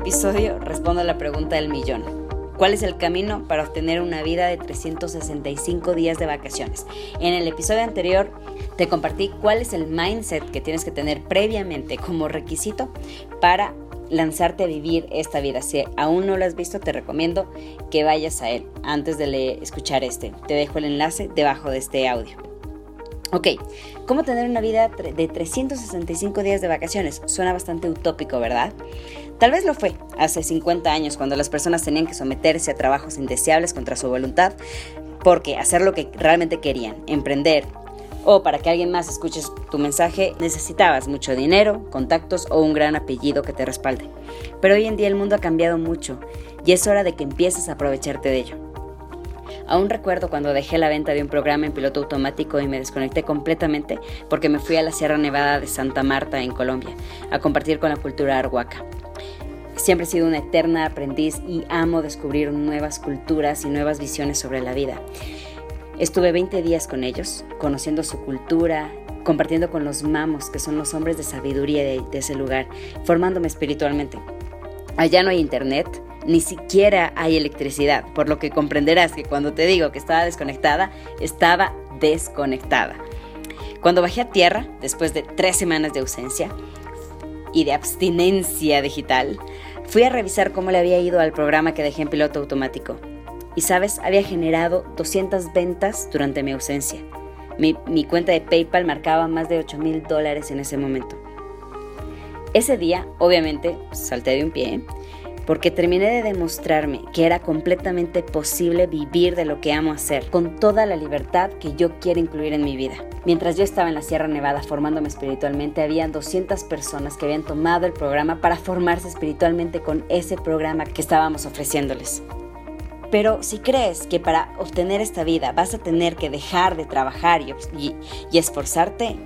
episodio respondo a la pregunta del millón. ¿Cuál es el camino para obtener una vida de 365 días de vacaciones? En el episodio anterior te compartí cuál es el mindset que tienes que tener previamente como requisito para lanzarte a vivir esta vida. Si aún no lo has visto, te recomiendo que vayas a él antes de escuchar este. Te dejo el enlace debajo de este audio. Ok, ¿cómo tener una vida de 365 días de vacaciones? Suena bastante utópico, ¿verdad? Tal vez lo fue hace 50 años cuando las personas tenían que someterse a trabajos indeseables contra su voluntad porque hacer lo que realmente querían, emprender, o para que alguien más escuche tu mensaje necesitabas mucho dinero, contactos o un gran apellido que te respalde. Pero hoy en día el mundo ha cambiado mucho y es hora de que empieces a aprovecharte de ello. Aún recuerdo cuando dejé la venta de un programa en piloto automático y me desconecté completamente porque me fui a la Sierra Nevada de Santa Marta en Colombia a compartir con la cultura arhuaca. Siempre he sido una eterna aprendiz y amo descubrir nuevas culturas y nuevas visiones sobre la vida. Estuve 20 días con ellos, conociendo su cultura, compartiendo con los mamos, que son los hombres de sabiduría de ese lugar, formándome espiritualmente. Allá no hay internet, ni siquiera hay electricidad, por lo que comprenderás que cuando te digo que estaba desconectada, estaba desconectada. Cuando bajé a tierra, después de 3 semanas de ausencia y de abstinencia digital, fui a revisar cómo le había ido al programa que dejé en piloto automático. Y sabes, había generado 200 ventas durante mi ausencia. Mi cuenta de PayPal marcaba más de $8,000 en ese momento. Ese día, obviamente, salté de un pie, porque terminé de demostrarme que era completamente posible vivir de lo que amo hacer, con toda la libertad que yo quiero incluir en mi vida. Mientras yo estaba en la Sierra Nevada formándome espiritualmente, había 200 personas que habían tomado el programa para formarse espiritualmente con ese programa que estábamos ofreciéndoles. Pero si crees que para obtener esta vida vas a tener que dejar de trabajar y esforzarte,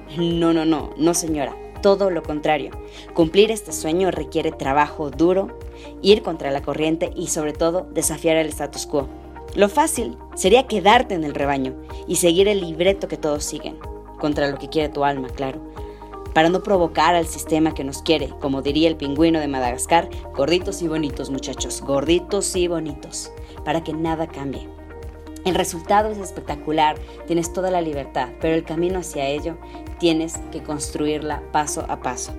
no señora. Todo lo contrario. Cumplir este sueño requiere trabajo duro, ir contra la corriente y sobre todo desafiar el status quo. Lo fácil sería quedarte en el rebaño y seguir el libreto que todos siguen, contra lo que quiere tu alma, claro, para no provocar al sistema que nos quiere, como diría el pingüino de Madagascar, gorditos y bonitos muchachos, gorditos y bonitos, para que nada cambie. El resultado es espectacular, tienes toda la libertad, pero el camino hacia ello tienes que construirla paso a paso.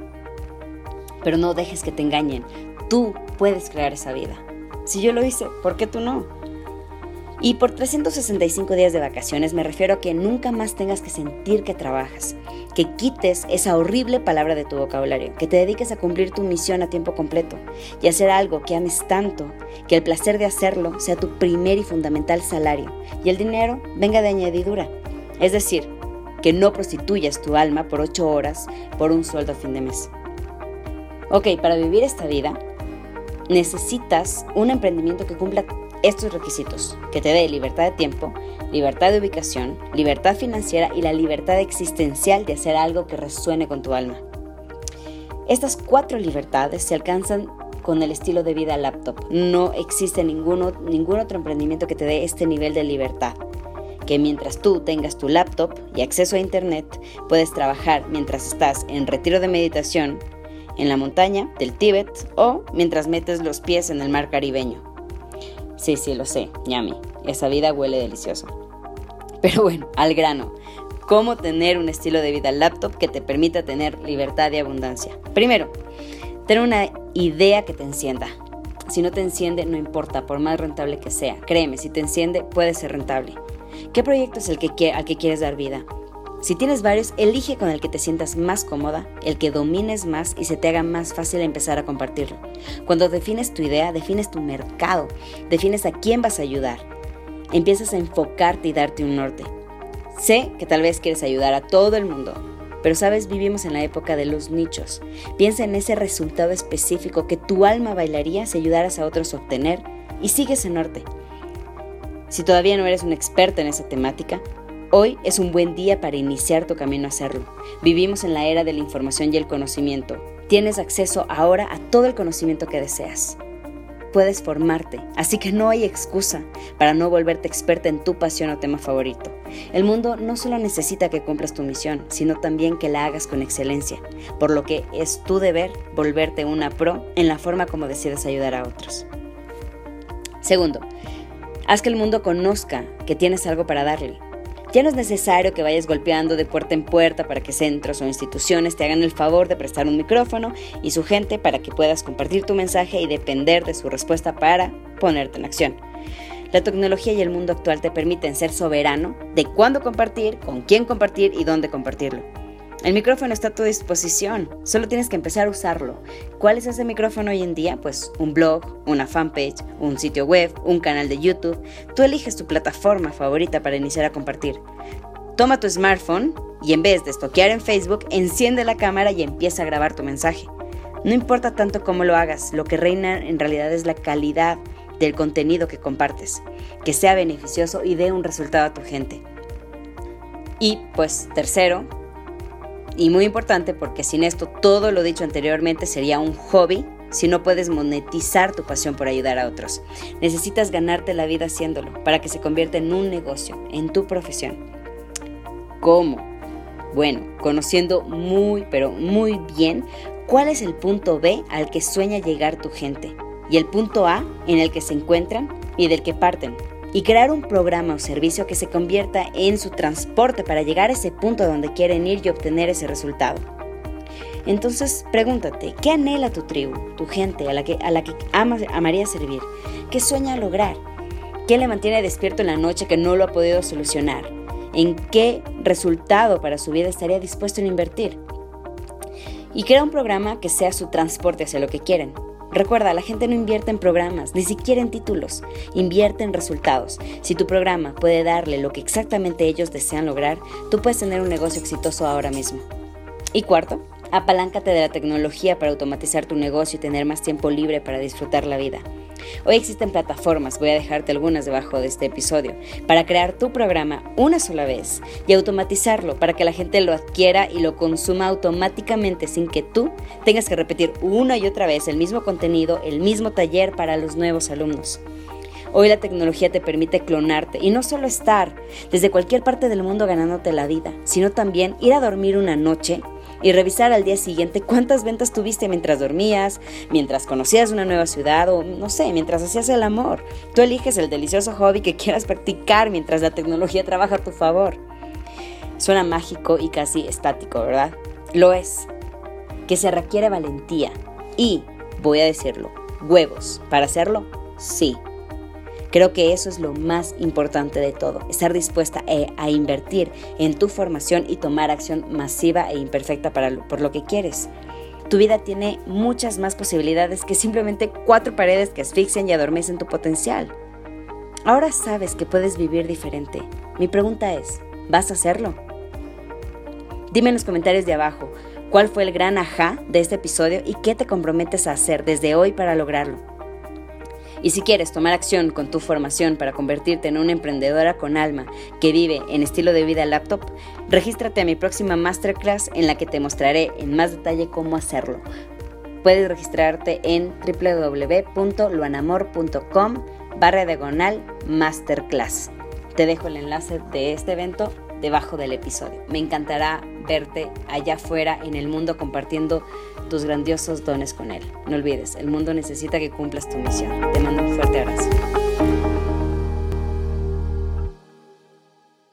Pero no dejes que te engañen, tú puedes crear esa vida. Si yo lo hice, ¿por qué tú no? Y por 365 días de vacaciones me refiero a que nunca más tengas que sentir que trabajas, que quites esa horrible palabra de tu vocabulario, que te dediques a cumplir tu misión a tiempo completo y hacer algo que ames tanto, que el placer de hacerlo sea tu primer y fundamental salario y el dinero venga de añadidura. Es decir, que no prostituyas tu alma por 8 horas por un sueldo a fin de mes. Ok, para vivir esta vida necesitas un emprendimiento que cumpla estos requisitos, que te dé libertad de tiempo, libertad de ubicación, libertad financiera y la libertad existencial de hacer algo que resuene con tu alma. Estas 4 libertades se alcanzan con el estilo de vida laptop. No existe ningún otro emprendimiento que te dé este nivel de libertad. Que mientras tú tengas tu laptop y acceso a internet, puedes trabajar mientras estás en retiro de meditación, en la montaña del Tíbet o mientras metes los pies en el mar caribeño. Sí, lo sé, ñami, esa vida huele delicioso. Pero bueno, al grano. ¿Cómo tener un estilo de vida laptop que te permita tener libertad y abundancia? Primero, tener una idea que te encienda. Si no te enciende, no importa, por más rentable que sea. Créeme, si te enciende, puede ser rentable. ¿Qué proyecto es al que quieres dar vida? Si tienes varios, elige con el que te sientas más cómoda, el que domines más y se te haga más fácil empezar a compartirlo. Cuando defines tu idea, defines tu mercado, defines a quién vas a ayudar. Empiezas a enfocarte y darte un norte. Sé que tal vez quieres ayudar a todo el mundo, pero sabes, vivimos en la época de los nichos. Piensa en ese resultado específico que tu alma bailaría si ayudaras a otros a obtener y sigue ese norte. Si todavía no eres un experto en esa temática, hoy es un buen día para iniciar tu camino a hacerlo. Vivimos en la era de la información y el conocimiento. Tienes acceso ahora a todo el conocimiento que deseas. puedes formarte, así que no hay excusa para no volverte experta en tu pasión o tema favorito. El mundo no solo necesita que cumplas tu misión, sino también que la hagas con excelencia, por lo que es tu deber volverte una pro en la forma como decides ayudar a otros. Segundo, haz que el mundo conozca que tienes algo para darle. Ya no es necesario que vayas golpeando de puerta en puerta para que centros o instituciones te hagan el favor de prestar un micrófono y su gente para que puedas compartir tu mensaje y depender de su respuesta para ponerte en acción. La tecnología y el mundo actual te permiten ser soberano de cuándo compartir, con quién compartir y dónde compartirlo. El micrófono está a tu disposición, solo tienes que empezar a usarlo. ¿Cuál es ese micrófono hoy en día? Pues un blog, una fanpage, un sitio web, un canal de YouTube. Tú eliges tu plataforma favorita para iniciar a compartir. Toma tu smartphone y en vez de estoquear en Facebook, enciende la cámara y empieza a grabar tu mensaje. No importa tanto cómo lo hagas, lo que reina en realidad es la calidad del contenido que compartes, que sea beneficioso y dé un resultado a tu gente. Y pues tercero, y muy importante porque sin esto todo lo dicho anteriormente sería un hobby si no puedes monetizar tu pasión por ayudar a otros. Necesitas ganarte la vida haciéndolo para que se convierta en un negocio, en tu profesión. ¿Cómo? Bueno, conociendo muy bien cuál es el punto B al que sueña llegar tu gente y el punto A en el que se encuentran y del que parten. Y crear un programa o servicio que se convierta en su transporte para llegar a ese punto donde quieren ir y obtener ese resultado. Entonces pregúntate, ¿qué anhela tu tribu, tu gente, a la que amaría servir? ¿Qué sueña lograr? ¿Qué le mantiene despierto en la noche que no lo ha podido solucionar? ¿En qué resultado para su vida estaría dispuesto a invertir? Y crea un programa que sea su transporte hacia lo que quieren. Recuerda, la gente no invierte en programas, ni siquiera en títulos, invierte en resultados. Si tu programa puede darle lo que exactamente ellos desean lograr, tú puedes tener un negocio exitoso ahora mismo. Y cuarto, apaláncate de la tecnología para automatizar tu negocio y tener más tiempo libre para disfrutar la vida. Hoy existen plataformas, voy a dejarte algunas debajo de este episodio, para crear tu programa una sola vez y automatizarlo para que la gente lo adquiera y lo consuma automáticamente sin que tú tengas que repetir una y otra vez el mismo contenido, el mismo taller para los nuevos alumnos. Hoy la tecnología te permite clonarte y no solo estar desde cualquier parte del mundo ganándote la vida, sino también ir a dormir una noche y revisar al día siguiente cuántas ventas tuviste mientras dormías, mientras conocías una nueva ciudad o, no sé, mientras hacías el amor. Tú eliges el delicioso hobby que quieras practicar mientras la tecnología trabaja a tu favor. Suena mágico y casi estático, ¿verdad? Lo es. Que se requiere valentía y, voy a decirlo, huevos. ¿Para hacerlo? Sí. Creo que eso es lo más importante de todo, estar dispuesta a invertir en tu formación y tomar acción masiva e imperfecta por lo que quieres. Tu vida tiene muchas más posibilidades que simplemente 4 paredes que asfixian y adormecen tu potencial. Ahora sabes que puedes vivir diferente. Mi pregunta es, ¿vas a hacerlo? Dime en los comentarios de abajo, ¿cuál fue el gran ajá de este episodio y qué te comprometes a hacer desde hoy para lograrlo? Y si quieres tomar acción con tu formación para convertirte en una emprendedora con alma que vive en estilo de vida laptop, regístrate a mi próxima masterclass en la que te mostraré en más detalle cómo hacerlo. Puedes registrarte en www.luanamor.com/masterclass. Te dejo el enlace de este evento debajo del episodio. Me encantará verte allá afuera en el mundo compartiendo tus grandiosos dones con él. No olvides, el mundo necesita que cumplas tu misión. Te mando un fuerte abrazo.